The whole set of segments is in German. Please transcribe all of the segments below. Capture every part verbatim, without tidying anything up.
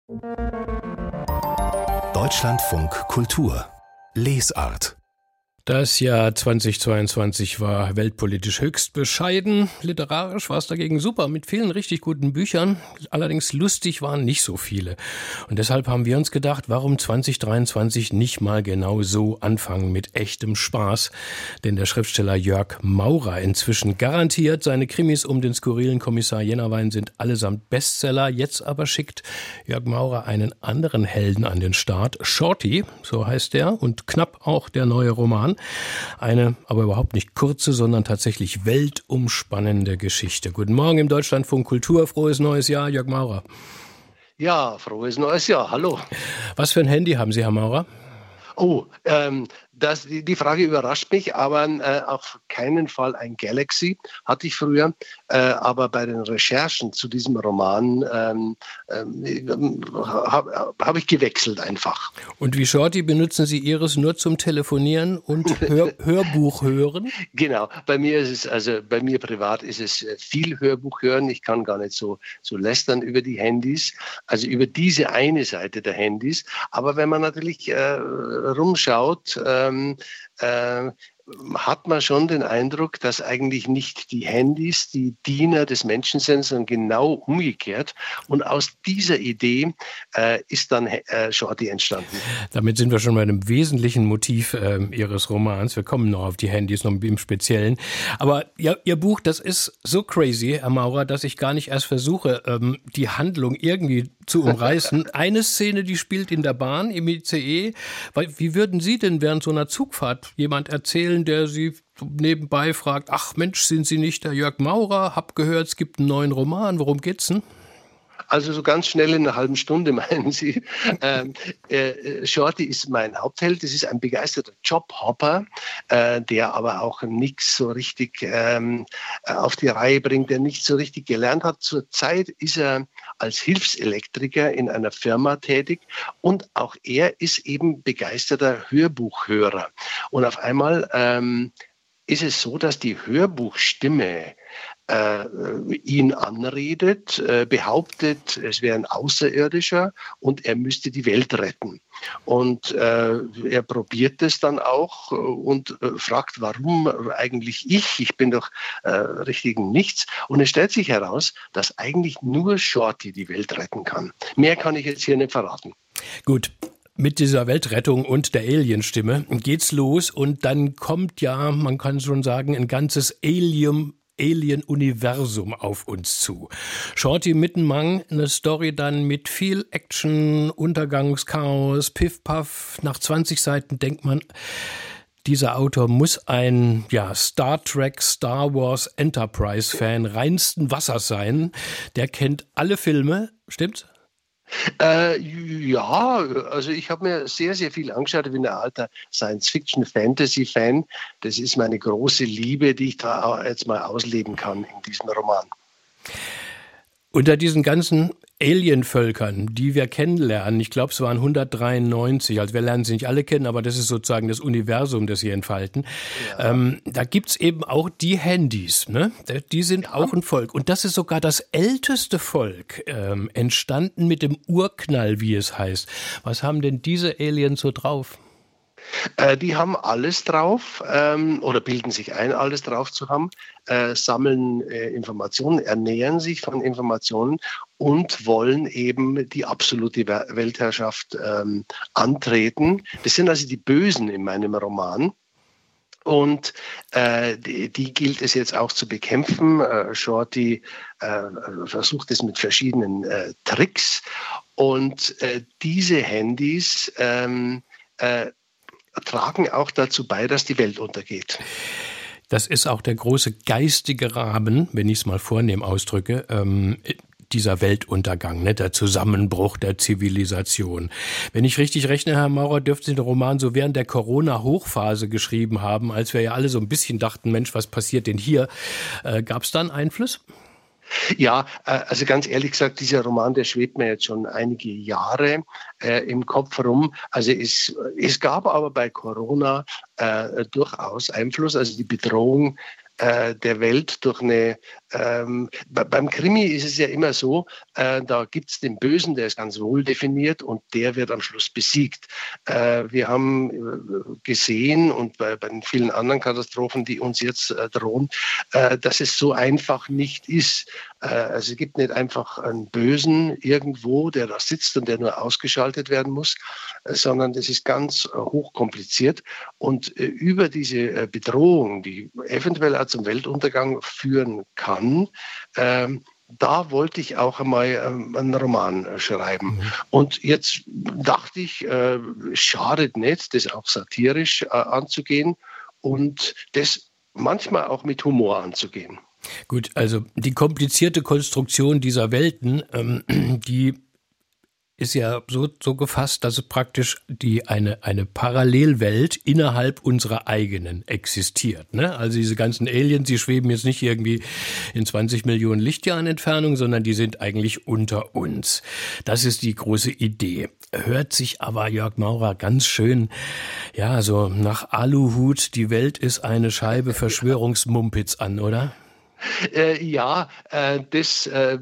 Deutschlandfunk Kultur Lesart. Das Jahr zweitausendzweiundzwanzig war weltpolitisch höchst bescheiden. Literarisch war es dagegen super, mit vielen richtig guten Büchern. Allerdings lustig waren nicht so viele. Und deshalb haben wir uns gedacht, warum zweitausenddreiundzwanzig nicht mal genau so anfangen mit echtem Spaß? Denn der Schriftsteller Jörg Maurer inzwischen garantiert, seine Krimis um den skurrilen Kommissar Jennerwein sind allesamt Bestseller. Jetzt aber schickt Jörg Maurer einen anderen Helden an den Start. Shorty, so heißt der, und knapp auch der neue Roman. Eine aber überhaupt nicht kurze, sondern tatsächlich weltumspannende Geschichte. Guten Morgen im Deutschlandfunk Kultur. Frohes neues Jahr, Jörg Maurer. Ja, frohes neues Jahr. Hallo. Was für ein Handy haben Sie, Herr Maurer? Oh, ähm, das, die, die Frage überrascht mich, aber äh, auf keinen Fall ein Galaxy hatte ich früher. Äh, aber bei den Recherchen zu diesem Roman ähm, ähm, habe hab ich gewechselt einfach. Und wie Shorty benutzen Sie Ihres nur zum Telefonieren und Hör, Hörbuch hören? Genau, bei mir ist es, also bei mir privat ist es viel Hörbuch hören. Ich kann gar nicht so, so lästern über die Handys, also über diese eine Seite der Handys. Aber wenn man natürlich äh, rumschaut, ähm, äh, hat man schon den Eindruck, dass eigentlich nicht die Handys die Diener des Menschen sind, sondern genau umgekehrt. Und aus dieser Idee äh, ist dann äh, Shorty entstanden. Damit sind wir schon bei einem wesentlichen Motiv äh, Ihres Romans. Wir kommen noch auf die Handys, noch im Speziellen. Aber ja, Ihr Buch, das ist so crazy, Herr Maurer, dass ich gar nicht erst versuche, ähm, die Handlung irgendwie zu umreißen. Eine Szene, die spielt in der Bahn, im I C E. Wie würden Sie denn während so einer Zugfahrt jemand erzählen, der Sie nebenbei fragt, ach Mensch, sind Sie nicht der Jörg Maurer? Hab gehört, es gibt einen neuen Roman. Worum geht's denn? Also so ganz schnell in einer halben Stunde, meinen Sie. Ähm, äh, Shorty ist mein Hauptheld. Das ist ein begeisterter Jobhopper, äh, der aber auch nichts so richtig ähm, auf die Reihe bringt, der nicht so richtig gelernt hat. Zurzeit ist er als Hilfselektriker in einer Firma tätig und auch er ist eben begeisterter Hörbuchhörer. Und auf einmal ähm, ist es so, dass die Hörbuchstimme Äh, ihn anredet, äh, behauptet, es wäre ein Außerirdischer und er müsste die Welt retten. Und äh, er probiert es dann auch und äh, fragt, warum eigentlich ich? Ich bin doch äh, richtig nichts. Und es stellt sich heraus, dass eigentlich nur Shorty die Welt retten kann. Mehr kann ich jetzt hier nicht verraten. Gut. Mit dieser Weltrettung und der Alienstimme geht's los und dann kommt ja, man kann schon sagen, ein ganzes Alien Alien-Universum auf uns zu. Shorty Mittenmang, eine Story dann mit viel Action, Untergangschaos, Piff-Paff. Nach zwanzig Seiten denkt man, dieser Autor muss ein ja, Star Trek, Star Wars, Enterprise-Fan reinsten Wassers sein. Der kennt alle Filme, stimmt's? Äh, ja, also ich habe mir sehr, sehr viel angeschaut. Ich bin ein alter Science-Fiction-Fantasy-Fan. Das ist meine große Liebe, die ich da jetzt mal ausleben kann in diesem Roman. Unter diesen ganzen Alien-Völkern, die wir kennenlernen, ich glaube, es waren hundertdreiundneunzig, also wir lernen sie nicht alle kennen, aber das ist sozusagen das Universum, das sie entfalten. Ja. Ähm, da gibt's eben auch die Handys, ne? Die sind ja auch ein Volk. Und das ist sogar das älteste Volk, ähm, entstanden mit dem Urknall, wie es heißt. Was haben denn diese Aliens so drauf? Äh, die haben alles drauf ähm, oder bilden sich ein, alles drauf zu haben, äh, sammeln äh, Informationen, ernähren sich von Informationen und wollen eben die absolute Weltherrschaft ähm, antreten. Das sind also die Bösen in meinem Roman. Und äh, die, die gilt es jetzt auch zu bekämpfen. Äh, Shorty äh, versucht es mit verschiedenen äh, Tricks. Und äh, diese Handys ähm, äh, tragen auch dazu bei, dass die Welt untergeht. Das ist auch der große geistige Rahmen, wenn ich es mal vornehm ausdrücke, ähm, dieser Weltuntergang, ne, der Zusammenbruch der Zivilisation. Wenn ich richtig rechne, Herr Maurer, dürften Sie den Roman so während der Corona-Hochphase geschrieben haben, als wir ja alle so ein bisschen dachten, Mensch, was passiert denn hier? Äh, gab es da einen Einfluss? Ja, also ganz ehrlich gesagt, dieser Roman, der schwebt mir jetzt schon einige Jahre äh, im Kopf rum. Also es, es gab aber bei Corona äh, durchaus Einfluss, also die Bedrohung äh, der Welt durch eine ähm, beim Krimi ist es ja immer so, äh, da gibt es den Bösen, der ist ganz wohl definiert und der wird am Schluss besiegt. Äh, wir haben äh, gesehen und bei, bei den vielen anderen Katastrophen, die uns jetzt äh, drohen, äh, dass es so einfach nicht ist. Äh, also es gibt nicht einfach einen Bösen irgendwo, der da sitzt und der nur ausgeschaltet werden muss, äh, sondern das ist ganz äh, hochkompliziert. Und äh, über diese äh, Bedrohung, die eventuell auch zum Weltuntergang führen kann, ähm, da wollte ich auch einmal ähm, einen Roman äh, schreiben. Mhm. Und jetzt dachte ich, äh, schadet nicht, das auch satirisch äh, anzugehen und das manchmal auch mit Humor anzugehen. Gut, also die komplizierte Konstruktion dieser Welten, ähm, die ist ja so, so gefasst, dass es praktisch die eine, eine Parallelwelt innerhalb unserer eigenen existiert. Ne? Also diese ganzen Aliens, die schweben jetzt nicht irgendwie in zwanzig Millionen Lichtjahren Entfernung, sondern die sind eigentlich unter uns. Das ist die große Idee. Hört sich aber Jörg Maurer ganz schön, ja, so nach Aluhut, die Welt ist eine Scheibe Verschwörungsmumpitz an, oder? Äh, ja, äh, das äh,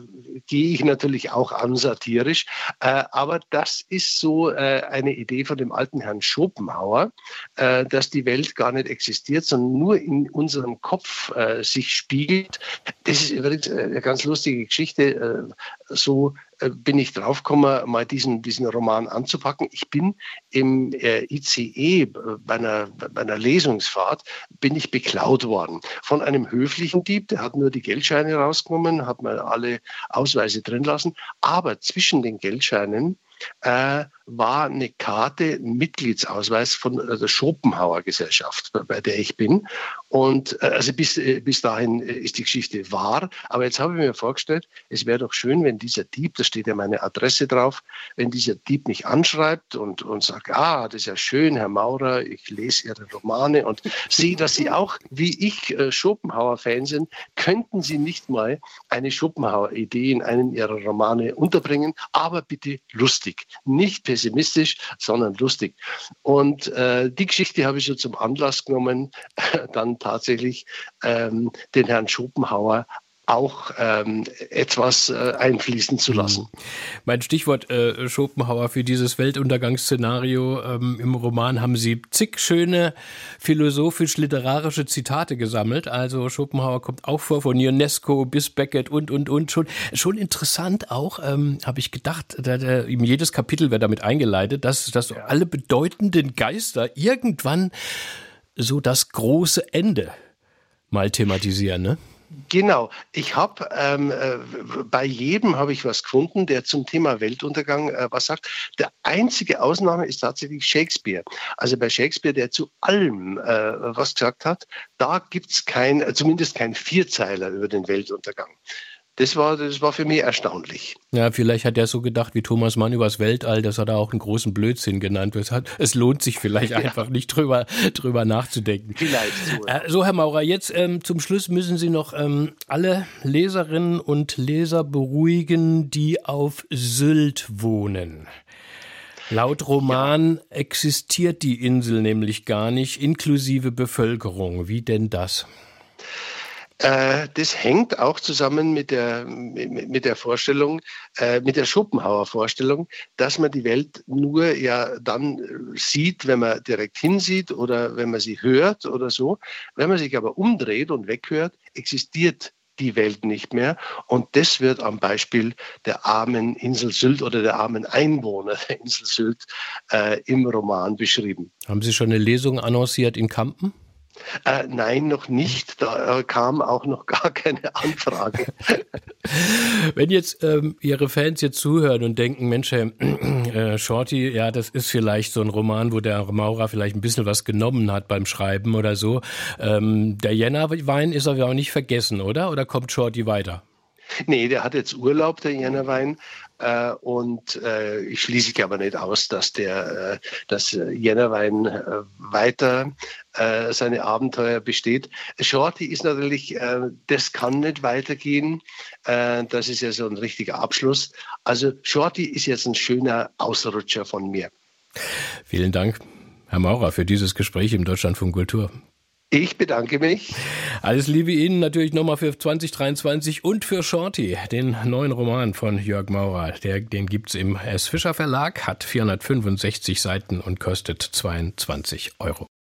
gehe ich natürlich auch an satirisch, äh, aber das ist so äh, eine Idee von dem alten Herrn Schopenhauer, äh, dass die Welt gar nicht existiert, sondern nur in unserem Kopf äh, sich spiegelt. Das ist übrigens eine ganz lustige Geschichte, äh, so bin ich draufgekommen, mal diesen, diesen Roman anzupacken. Ich bin im äh, I C E bei einer, bei einer Lesungsfahrt, bin ich beklaut worden von einem höflichen Dieb, der hat nur die Geldscheine rausgenommen, hat mal alle Ausweise drin lassen, aber zwischen den Geldscheinen äh, war eine Karte, ein Mitgliedsausweis von äh, der Schopenhauer Gesellschaft, bei, bei der ich bin. Und äh, also bis, äh, bis dahin ist die Geschichte wahr. Aber jetzt habe ich mir vorgestellt, es wäre doch schön, wenn dieser Dieb, da steht ja meine Adresse drauf, wenn dieser Dieb mich anschreibt und, und sagt, ah, das ist ja schön, Herr Maurer, ich lese Ihre Romane und sehe, dass Sie auch, wie ich, äh, Schopenhauer-Fan sind, könnten Sie nicht mal eine Schopenhauer-Idee in einem Ihrer Romane unterbringen, aber bitte lustig. Nicht pessimistisch, sondern lustig. Und äh, die Geschichte habe ich so zum Anlass genommen, äh, dann tatsächlich ähm, den Herrn Schopenhauer auch ähm, etwas äh, einfließen zu lassen. Mein Stichwort äh, Schopenhauer für dieses Weltuntergangsszenario. Ähm, im Roman haben Sie zig schöne philosophisch-literarische Zitate gesammelt. Also Schopenhauer kommt auch vor, von Ionesco bis Beckett und, und, und. Schon, schon interessant auch, ähm, habe ich gedacht, da, da, in jedes Kapitel wird damit eingeleitet, dass, dass ja. alle bedeutenden Geister irgendwann so das große Ende mal thematisieren, ne? Genau. Ich habe ähm, äh, bei jedem habe ich was gefunden, der zum Thema Weltuntergang äh, was sagt. Der einzige Ausnahme ist tatsächlich Shakespeare. Also bei Shakespeare, der zu allem äh, was gesagt hat, da gibt's kein, zumindest kein Vierzeiler über den Weltuntergang. Das war, das war für mich erstaunlich. Ja, vielleicht hat er so gedacht wie Thomas Mann übers Weltall, das hat er auch einen großen Blödsinn genannt. Es lohnt sich vielleicht ja. einfach nicht drüber, drüber nachzudenken. Vielleicht so. Äh, so, Herr Maurer, jetzt ähm, zum Schluss müssen Sie noch ähm, alle Leserinnen und Leser beruhigen, die auf Sylt wohnen. Laut Roman ja. existiert die Insel nämlich gar nicht, inklusive Bevölkerung. Wie denn das? Das hängt auch zusammen mit der, mit der Vorstellung, mit der Schopenhauer Vorstellung, dass man die Welt nur ja dann sieht, wenn man direkt hinsieht oder wenn man sie hört oder so. Wenn man sich aber umdreht und weghört, existiert die Welt nicht mehr. Und das wird am Beispiel der armen Insel Sylt oder der armen Einwohner der Insel Sylt äh, im Roman beschrieben. Haben Sie schon eine Lesung annonciert in Kampen? Äh, nein, noch nicht. Da äh, kam auch noch gar keine Anfrage. Wenn jetzt ähm, Ihre Fans jetzt zuhören und denken, Mensch, äh, Shorty, ja, das ist vielleicht so ein Roman, wo der Maurer vielleicht ein bisschen was genommen hat beim Schreiben oder so. Ähm, der Jännerwein ist aber auch nicht vergessen, oder? Oder kommt Shorty weiter? Nee, der hat jetzt Urlaub, der Jännerwein. Äh, und äh, ich schließe aber nicht aus, dass der äh, dass Jännerwein äh, weiter äh, seine Abenteuer besteht. Shorty ist natürlich, äh, das kann nicht weitergehen. Äh, das ist ja so ein richtiger Abschluss. Also Shorty ist jetzt ein schöner Ausrutscher von mir. Vielen Dank, Herr Maurer, für dieses Gespräch im Deutschlandfunk Kultur. Ich bedanke mich. Alles Liebe Ihnen natürlich nochmal für zwanzig dreiundzwanzig und für Shorty, den neuen Roman von Jörg Maurer. Der, den gibt's im S. Fischer Verlag, hat vierhundertfünfundsechzig Seiten und kostet zweiundzwanzig Euro.